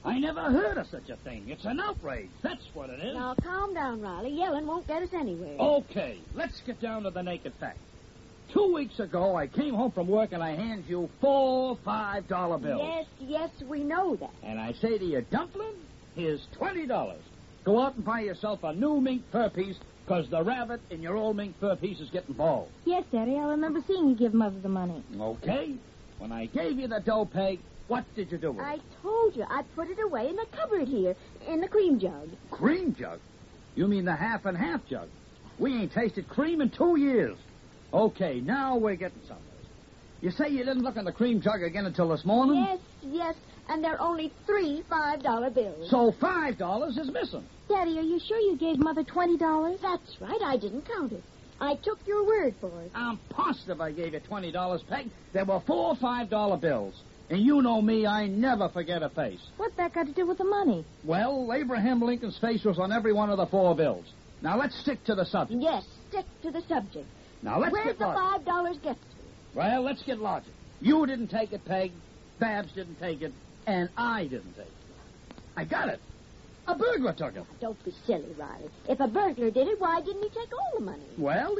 I never heard of such a thing. It's an outrage. That's what it is. Now, calm down, Riley. Yelling won't get us anywhere. Okay, let's get down to the naked fact. 2 weeks ago, I came home from work and I hand you 4 $5 bills. Yes, we know that. And I say to you, Dumpling, here's $20. Go out and buy yourself a new mink fur piece, because the rabbit in your old mink fur piece is getting bald. Yes, Daddy, I remember seeing you give Mother the money. Okay. When I gave you the dough, Peg, what did you do with it? I told you. I put it away in the cupboard here, in the cream jug. Cream jug? You mean the half and half jug? We ain't tasted cream in 2 years. Okay, now we're getting somewhere. You say you didn't look in the cream jug again until this morning? Yes, and there are only 3 $5 bills. So $5 is missing. Daddy, are you sure you gave Mother $20? That's right. I didn't count it. I took your word for it. I'm positive I gave you $20, Peg. There were 4 $5 bills. And you know me, I never forget a face. What's that got to do with the money? Well, Abraham Lincoln's face was on every one of the 4 bills. Now, let's stick to the subject. Yes, stick to the subject. Now, let's Where's get the logic. $5 get to? Well, let's get logic. You didn't take it, Peg. Babs didn't take it. And I didn't take it. I got it. A burglar took it. Don't be silly, Riley. If a burglar did it, why didn't he take all the money? Well,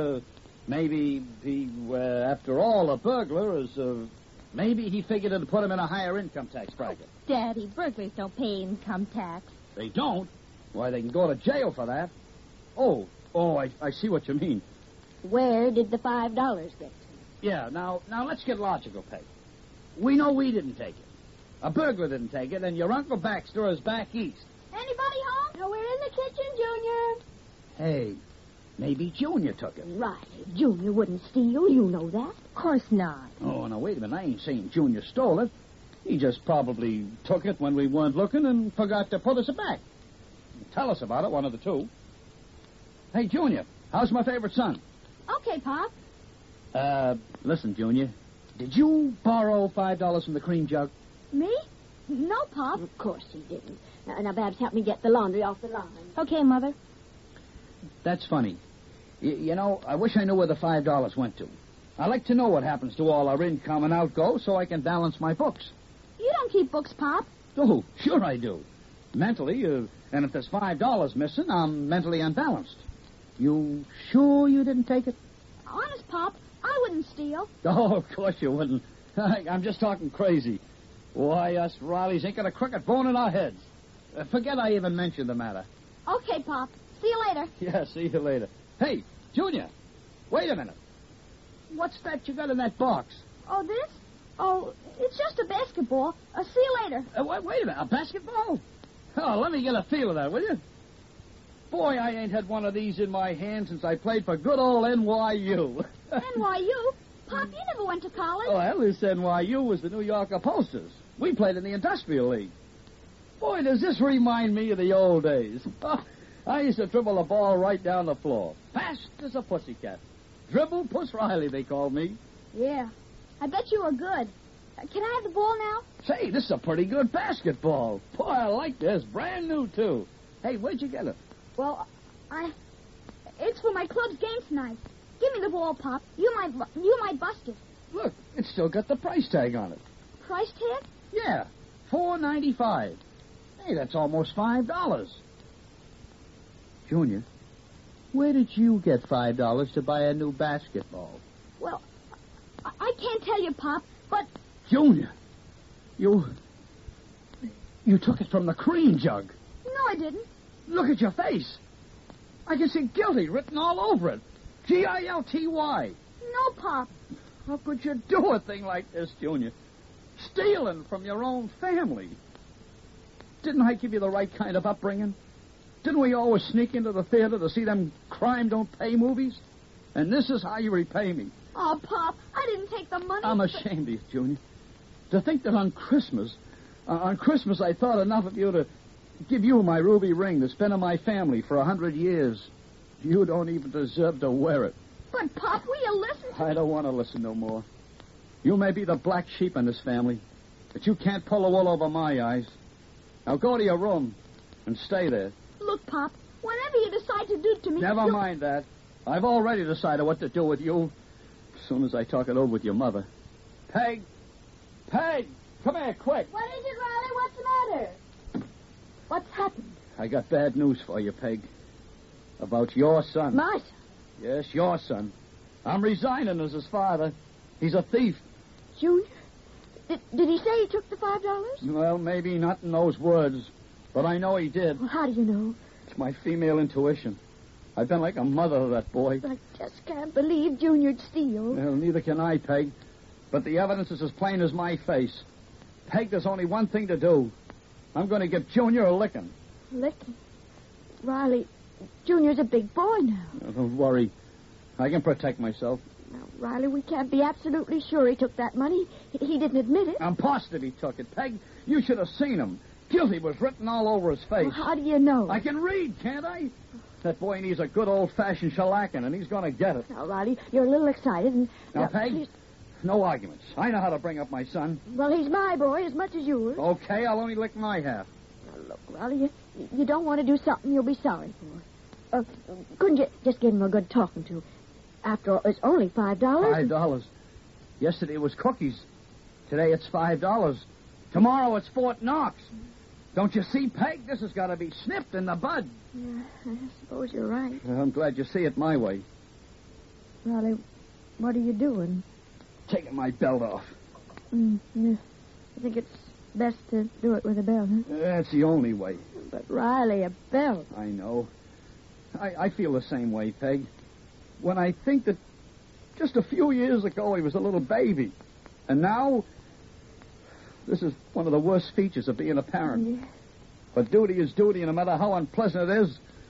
after all, a burglar is, maybe he figured it'd put him in a higher income tax bracket. Daddy, burglars don't pay income tax. They don't? Why, they can go to jail for that. Oh, I see what you mean. Where did the $5 get to? Yeah, now let's get logical, Peg. We know we didn't take it. A burglar didn't take it, and your Uncle Baxter is back east. Anybody home? No, we're in the kitchen, Junior. Hey, maybe Junior took it. Riley, Junior wouldn't steal. You know that. Of course not. Oh, now, wait a minute. I ain't saying Junior stole it. He just probably took it when we weren't looking and forgot to put us back. Tell us about it, one of the two. Hey, Junior, how's my favorite son? Okay, Pop. Listen, Junior, did you borrow $5 from the cream jug? Me? No, Pop. Of course he didn't. Now, Babs, help me get the laundry off the line. Okay, Mother. That's funny. You know, I wish I knew where the $5 went to. I like to know what happens to all our income and outgo so I can balance my books. You don't keep books, Pop. Oh, sure I do. Mentally, and if there's $5 missing, I'm mentally unbalanced. You sure you didn't take it? Honest, Pop, I wouldn't steal. Oh, of course you wouldn't. I'm just talking crazy. Why, us Rileys ain't got a crooked bone in our heads. Forget I even mentioned the matter. Okay, Pop. See you later. Yeah, see you later. Hey, Junior, wait a minute. What's that you got in that box? Oh, this? Oh, it's just a basketball. See you later. Wait a minute, a basketball? Oh, let me get a feel of that, will you? Boy, I ain't had one of these in my hand since I played for good old NYU. NYU? Pop, you never went to college. Well, this NYU was the New York Upholsters. We played in the Industrial League. Boy, does this remind me of the old days. I used to dribble the ball right down the floor. Fast as a pussycat. Dribble Puss Riley, they called me. Yeah. I bet you were good. Can I have the ball now? Say, this is a pretty good basketball. Boy, I like this. Brand new, too. Hey, where'd you get it? Well, it's for my club's game tonight. Give me the ball, Pop. You might bust it. Look, it's still got the price tag on it. Price tag? Yeah, $4.95. Hey, that's almost $5. Junior, where did you get $5 to buy a new basketball? Well, I can't tell you, Pop, but... Junior, you took it from the cream jug. No, I didn't. Look at your face. I can see guilty written all over it. Guilty. No, Pop. How could you do a thing like this, Junior? Stealing from your own family. Didn't I give you the right kind of upbringing? Didn't we always sneak into the theater to see them crime-don't-pay movies? And this is how you repay me. Oh, Pop, I didn't take the money. I'm ashamed of you, Junior. To think that on Christmas I thought enough of you to give you my ruby ring that's been in my family for 100 years. You don't even deserve to wear it. But, Pop, will you listen to I don't want to listen no more. You may be the black sheep in this family, but you can't pull the wool over my eyes. Now go to your room and stay there. Look, Pop, whatever you decide to do to me... Never mind that. I've already decided what to do with you as soon as I talk it over with your mother. Peg! Come here, quick! What is it, Riley? What's the matter? What's happened? I got bad news for you, Peg. About your son. My son? Yes, your son. I'm resigning as his father. He's a thief. Junior? Did he say he took the $5? Well, maybe not in those words, but I know he did. Well, how do you know? It's my female intuition. I've been like a mother to that boy. I just can't believe Junior'd steal. Well, neither can I, Peg. But the evidence is as plain as my face. Peg, there's only one thing to do. I'm going to give Junior a licking. Licking? Riley, Junior's a big boy now. Now, don't worry. I can protect myself. Now, Riley, we can't be absolutely sure he took that money. He didn't admit it. I'm positive he took it. Peg, you should have seen him. Guilty was written all over his face. Well, how do you know? I can read, can't I? That boy needs a good old-fashioned shellacking, and he's going to get it. Now, Riley, you're a little excited. And Now, Peg, no arguments. I know how to bring up my son. Well, he's my boy as much as yours. Okay, I'll only lick my half. Now, look, Riley, you don't want to do something you'll be sorry for. Couldn't you just give him a good talking to? After all, it's only $5. $5. Yesterday it was cookies. Today it's $5. Tomorrow it's Fort Knox. Don't you see, Peg? This has got to be snipped in the bud. Yeah, I suppose you're right. Well, I'm glad you see it my way. Riley, what are you doing? Taking my belt off. Yeah. I think it's best to do it with a belt, huh? That's the only way. But, Riley, a belt. I know. I feel the same way, Peg. When I think that just a few years ago he was a little baby, and now this is one of the worst features of being a parent. Yeah. But duty is duty, and no matter how unpleasant it is,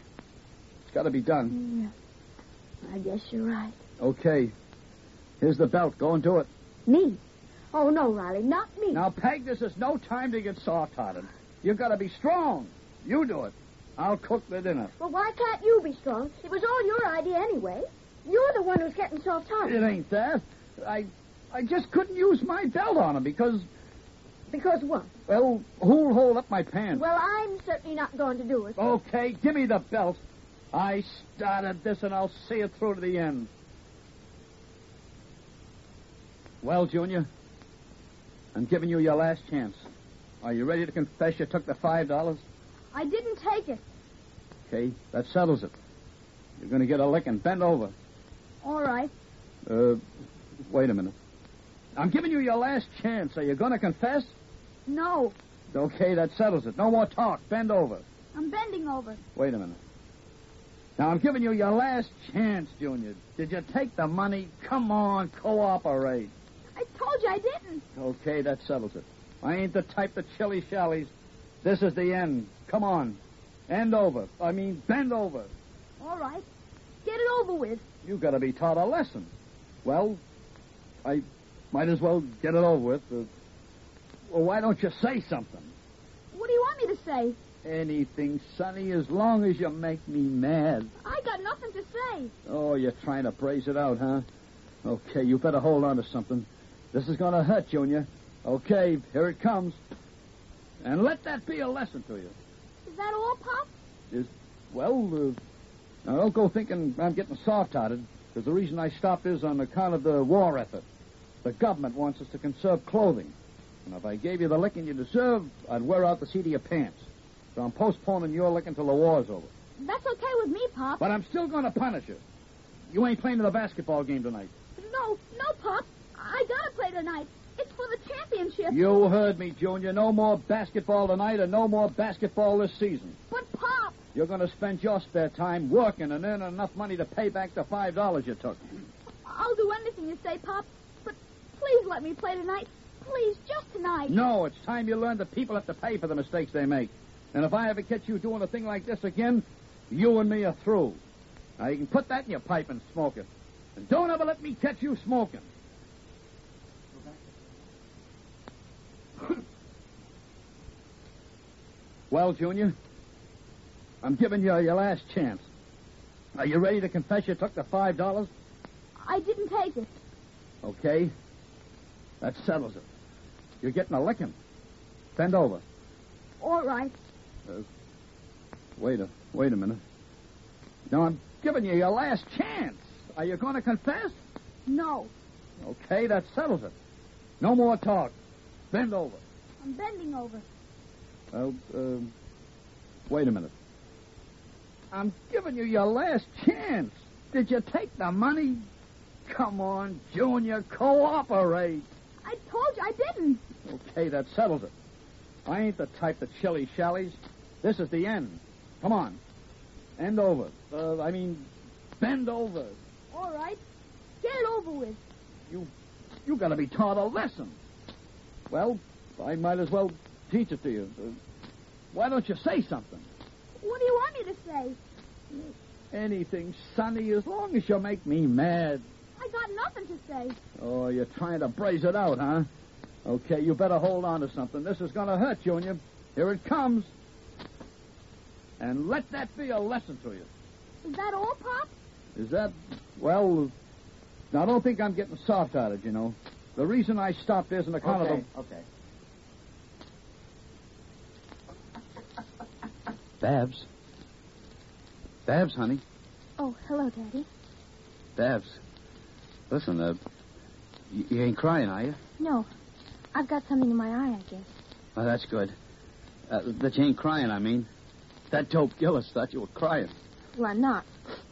it's got to be done. Yeah. I guess you're right. Okay. Here's the belt. Go and do it. Me? Oh, no, Riley, not me. Now, Peg, this is no time to get soft-hearted. You've got to be strong. You do it. I'll cook the dinner. Well, why can't you be strong? It was all your idea anyway. You're the one who's getting soft-hearted. It ain't that. I just couldn't use my belt on him because... Because what? Well, who'll hold up my pants? Well, I'm certainly not going to do it. Okay, give me the belt. I started this, and I'll see it through to the end. Well, Junior, I'm giving you your last chance. Are you ready to confess you took the $5? I didn't take it. Okay, that settles it. You're going to get a licking. Bend over. All right. Wait a minute. I'm giving you your last chance. Are you going to confess? No, Okay, that settles it. No more talk. Bend over. I'm bending over. Wait a minute. Now, I'm giving you your last chance, Junior. Did you take the money? Come on, cooperate. I told you I didn't. Okay, that settles it. I ain't the type to chilly-shallies. This is the end. Come on. Bend over. All right. Get it over with. You got to be taught a lesson. Well, I might as well get it over with. Well, why don't you say something? What do you want me to say? Anything, Sonny, as long as you make me mad. I got nothing to say. Oh, you're trying to braze it out, huh? Okay, you better hold on to something. This is going to hurt, Junior. Okay, here it comes. And let that be a lesson to you. Is that all, Pop? Now don't go thinking I'm getting soft-hearted, because the reason I stopped is on account of the war effort. The government wants us to conserve clothing. And if I gave you the licking you deserve, I'd wear out the seat of your pants. So I'm postponing your licking till the war's over. That's okay with me, Pop. But I'm still going to punish you. You ain't playing in the basketball game tonight. No, Pop. I gotta play tonight. It's for the championship. You heard me, Junior. No more basketball tonight and no more basketball this season. But, Pop. You're going to spend your spare time working and earning enough money to pay back the $5 you took. I'll do anything you say, Pop. But please let me play tonight. Please, just tonight. No, it's time you learn that people have to pay for the mistakes they make. And if I ever catch you doing a thing like this again, you and me are through. Now, you can put that in your pipe and smoke it. And don't ever let me catch you smoking. Well, Junior, I'm giving you your last chance. Are you ready to confess you took the $5? I didn't take it. Okay. That settles it. You're getting a licking. Bend over. All right. Wait a minute. Now, I'm giving you your last chance. Are you going to confess? No. Okay, that settles it. No more talk. Bend over. I'm bending over. Well, Wait a minute. I'm giving you your last chance. Did you take the money? Come on, Junior, cooperate. I told you I didn't. Okay, that settles it. I ain't the type that shilly-shallies. This is the end. Come on. End over. Bend over. All right. Get it over with. You gotta be taught a lesson. Well, I might as well teach it to you. Why don't you say something? What do you want me to say? Anything, Sonny, as long as you make me mad. I got nothing to say. Oh, you're trying to braze it out, huh? Okay, you better hold on to something. This is gonna hurt, Junior. Here it comes. And let that be a lesson to you. Is that all, Pop? Is that... Well, I don't think I'm getting soft-hearted, you know. The reason I stopped is on account of the... Okay. Babs. Babs, honey. Oh, hello, Daddy. Babs. Listen, you ain't crying, are you? No. I've got something in my eye, I guess. Oh, that's good. That you ain't crying, I mean. That dope Gillis thought you were crying. Well, I'm not.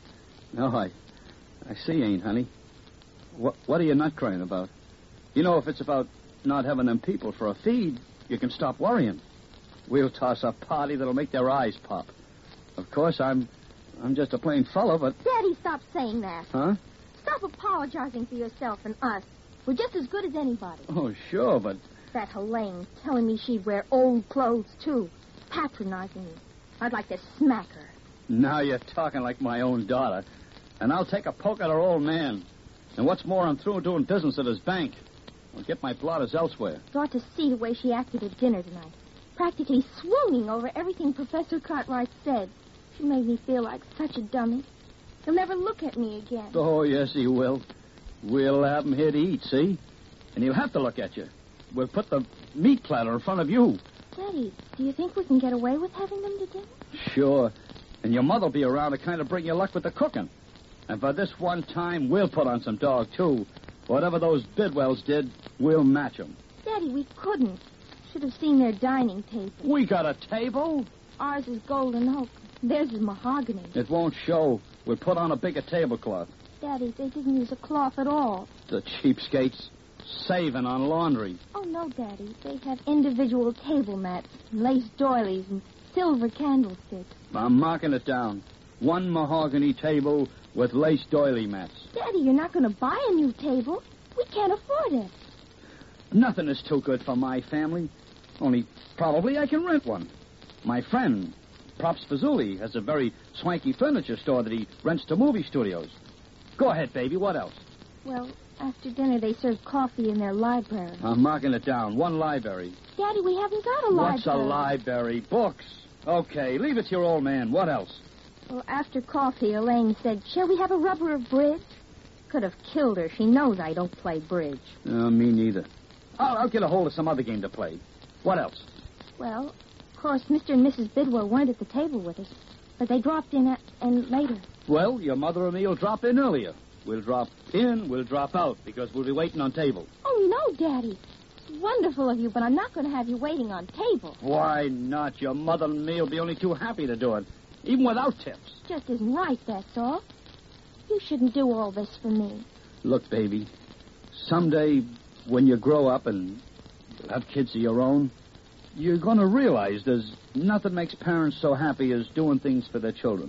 No, I see you ain't, honey. What are you not crying about? You know, if it's about not having them people for a feed, you can stop worrying. We'll toss a party that'll make their eyes pop. Of course, I'm just a plain fellow, but... Daddy, stop saying that. Huh? Stop apologizing for yourself and us. We're just as good as anybody. Oh, sure, but... That Helene telling me she'd wear old clothes, too. Patronizing me. I'd like to smack her. Now you're talking like my own daughter. And I'll take a poke at her old man. And what's more, I'm through doing business at his bank. I'll get my blotters elsewhere. You ought to see the way she acted at dinner tonight. Practically swooning over everything Professor Cartwright said. She made me feel like such a dummy. He'll never look at me again. Oh, yes, he will. We'll have him here to eat, see? And he'll have to look at you. We'll put the meat platter in front of you. Daddy, do you think we can get away with having them to dinner? Sure. And your mother'll be around to kind of bring you luck with the cooking. And for this one time, we'll put on some dog, too. Whatever those Bidwells did, we'll match them. Daddy, we couldn't. Should have seen their dining table. We got a table? Ours is golden oak. Theirs is mahogany. It won't show. We'll put on a bigger tablecloth. Daddy, they didn't use a cloth at all. The cheapskates. Saving on laundry. Oh, no, Daddy. They have individual table mats, lace doilies, and silver candlesticks. I'm marking it down. One mahogany table with lace doily mats. Daddy, you're not going to buy a new table. We can't afford it. Nothing is too good for my family. Only probably I can rent one. My friend, Props Fazuli, has a very swanky furniture store that he rents to movie studios. Go ahead, baby. What else? Well, after dinner, they serve coffee in their library. I'm marking it down. One library. Daddy, we haven't got a library. What's a library? Books. Okay, leave it to your old man. What else? Well, after coffee, Elaine said, shall we have a rubber of bridge? Could have killed her. She knows I don't play bridge. Me neither. I'll get a hold of some other game to play. What else? Well, of course, Mr. and Mrs. Bidwell weren't at the table with us, but they dropped in and later. Well, your mother and me will drop in earlier. We'll drop in, we'll drop out, because we'll be waiting on table. Oh, no, Daddy. It's wonderful of you, but I'm not going to have you waiting on table. Why not? Your mother and me will be only too happy to do it, even without tips. Just isn't right, that's all. You shouldn't do all this for me. Look, baby, someday when you grow up and have kids of your own, you're going to realize there's nothing makes parents so happy as doing things for their children.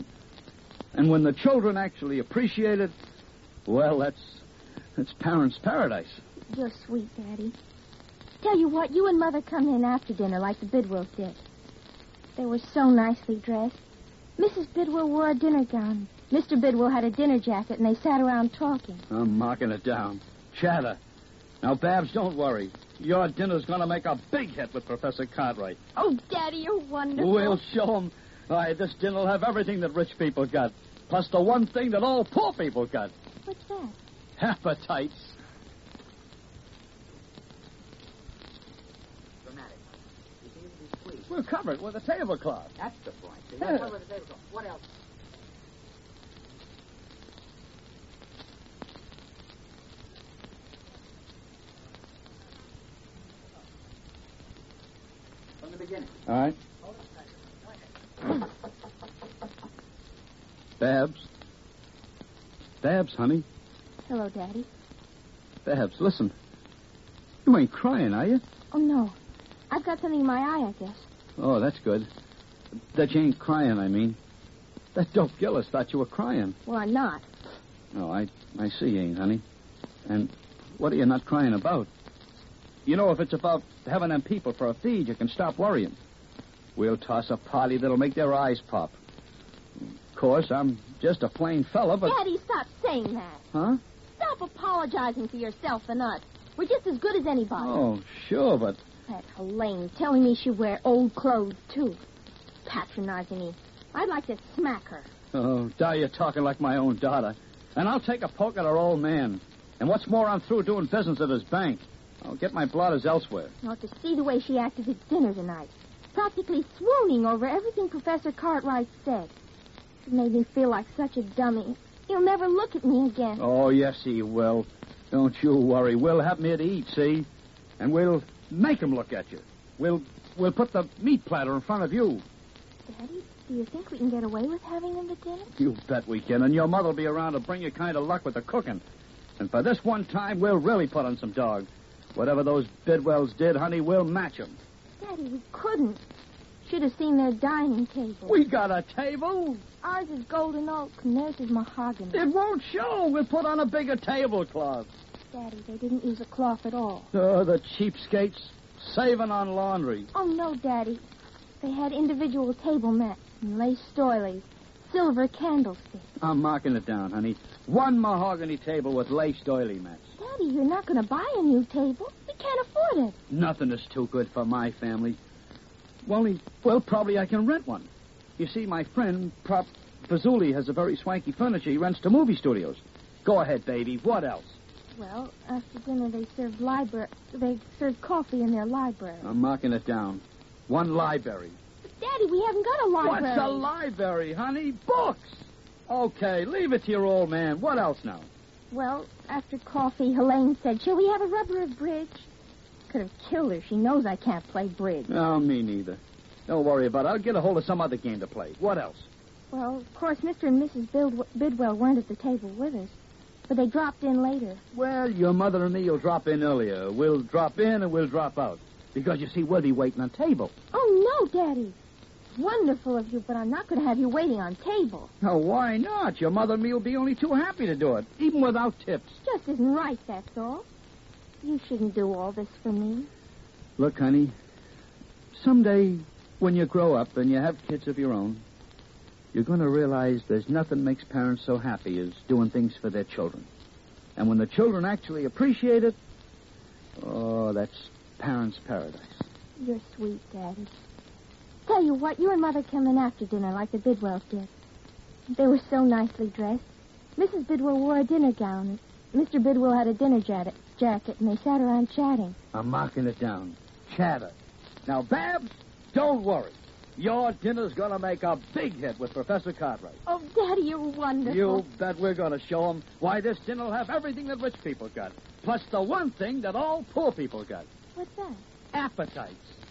And when the children actually appreciate it, well, that's parents' paradise. You're sweet, Daddy. Tell you what, you and Mother come in after dinner like the Bidwells did. They were so nicely dressed. Mrs. Bidwell wore a dinner gown. Mr. Bidwell had a dinner jacket, and they sat around talking. I'm marking it down. Chatter. Now, Babs, don't worry. Your dinner's going to make a big hit with Professor Cartwright. Oh, Daddy, you're wonderful. We'll show him. This dinner will have everything that rich people got, plus the one thing that all poor people got. What's that? Appetites. Dramatic. You seem to be squeezed. We're covered with a tablecloth. That's the point. See, Yeah. cover the tablecloth. What else? From the beginning. All right. Babs? Babs, honey? Hello, Daddy. Babs, listen. You ain't crying, are you? Oh, no. I've got something in my eye, I guess. Oh, that's good. That you ain't crying, I mean. That dope Gillis thought you were crying. Well, I'm not. Oh, I see you ain't, honey. And what are you not crying about? You know, if it's about having them people for a feed, you can stop worrying. We'll toss a party that'll make their eyes pop. Of course, I'm just a plain fella, but... Daddy, stop saying that. Huh? Stop apologizing for yourself and us. We're just as good as anybody. Oh, sure, but... That Helene telling me she'd wear old clothes, too. Patronizing me. I'd like to smack her. Oh, Di, you're talking like my own daughter. And I'll take a poke at her old man. And what's more, I'm through doing business at his bank. I'll get my blotters elsewhere. Not to see the way she acted at dinner tonight. Practically swooning over everything Professor Cartwright said. It made me feel like such a dummy. He'll never look at me again. Oh, yes, he will. Don't you worry. We'll have him here to eat, see? And we'll make him look at you. We'll put the meat platter in front of you. Daddy, do you think we can get away with having him to dinner? You bet we can. And your mother'll be around to bring you kind of luck with the cooking. And for this one time, we'll really put on some dog. Whatever those Bidwells did, honey, we'll match them. Daddy, we couldn't. Should have seen their dining table. We got a table. Ours is golden oak, and theirs is mahogany. It won't show. We'll put on a bigger tablecloth. Daddy, they didn't use a cloth at all. Oh, the cheapskates. Saving on laundry. Oh, no, Daddy. They had individual table mats and lace doilies, silver candlesticks. I'm marking it down, honey. One mahogany table with lace doily mats. Daddy, you're not going to buy a new table. We can't afford it. Nothing is too good for my family. Well, probably I can rent one. You see, my friend, Prop Fazuli, has a very swanky furniture he rents to movie studios. Go ahead, baby. What else? Well, after dinner they served coffee in their library. I'm marking it down. One library. But, Daddy, we haven't got a library. What's a library, honey? Books. Okay, leave it to your old man. What else now? Well, after coffee, Helene said, shall we have a rubber of bridge? Could have killed her. She knows I can't play bridge. No, me neither. Don't worry about it. I'll get a hold of some other game to play. What else? Well, of course, Mr. and Mrs. Bidwell weren't at the table with us, but they dropped in later. Well, your mother and me will drop in earlier. We'll drop in and we'll drop out. Because, you see, we'll be waiting on table. Oh, no, Daddy. Wonderful of you, but I'm not going to have you waiting on table. Oh, why not? Your mother and me will be only too happy to do it, even without tips. Just isn't right, that's all. You shouldn't do all this for me. Look, honey, someday when you grow up and you have kids of your own, you're going to realize there's nothing makes parents so happy as doing things for their children. And when the children actually appreciate it, oh, that's parents' paradise. You're sweet, Daddy. Tell you what, you and Mother came in after dinner like the Bidwells did. They were so nicely dressed. Mrs. Bidwell wore a dinner gown. Mr. Bidwell had a dinner jacket, and they sat around chatting. I'm marking it down. Chatter. Now, Babs, don't worry. Your dinner's going to make a big hit with Professor Cartwright. Oh, Daddy, you're wonderful. You bet we're going to show him why this dinner will have everything that rich people got, plus the one thing that all poor people got. What's that? Appetites.